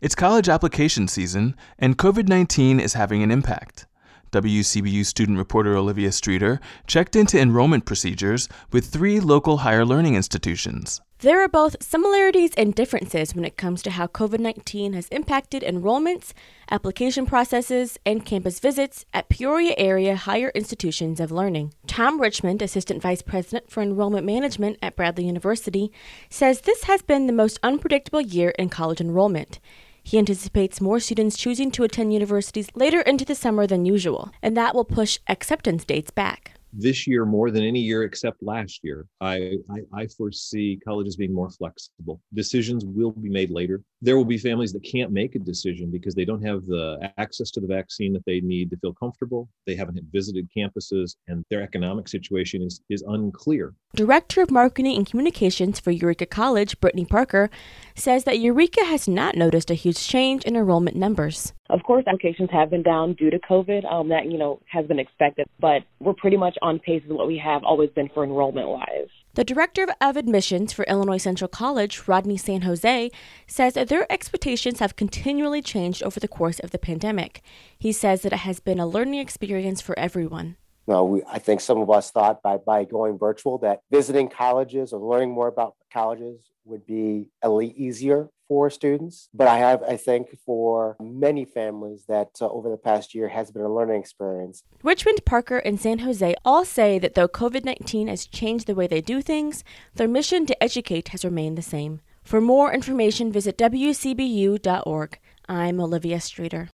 It's college application season, and COVID-19 is having an impact. WCBU student reporter Olivia Streeter checked into enrollment procedures with 3 local higher learning institutions. There are both similarities and differences when it comes to how COVID-19 has impacted enrollments, application processes, and campus visits at Peoria area higher institutions of learning. Tom Richmond, Assistant Vice President for Enrollment Management at Bradley University, says this has been the most unpredictable year in college enrollment. He anticipates more students choosing to attend universities later into the summer than usual, and that will push acceptance dates back. This year, more than any year except last year, I foresee colleges being more flexible. Decisions will be made later. There will be families that can't make a decision because they don't have the access to the vaccine that they need to feel comfortable. They haven't visited campuses, and their economic situation is unclear. Director of Marketing and Communications for Eureka College, Brittany Parker, says that Eureka has not noticed a huge change in enrollment numbers. Of course, applications have been down due to COVID. That has been expected, but we're pretty much on pace with what we have always been for enrollment-wise. The director of admissions for Illinois Central College, Rodney San Jose, says that their expectations have continually changed over the course of the pandemic. He says that it has been a learning experience for everyone. I think some of us thought by going virtual that visiting colleges or learning more about colleges would be easier for students. But I think for many families that over the past year has been a learning experience. Richmond, Parker, and San Jose all say that though COVID-19 has changed the way they do things, their mission to educate has remained the same. For more information, visit WCBU.org. I'm Olivia Streeter.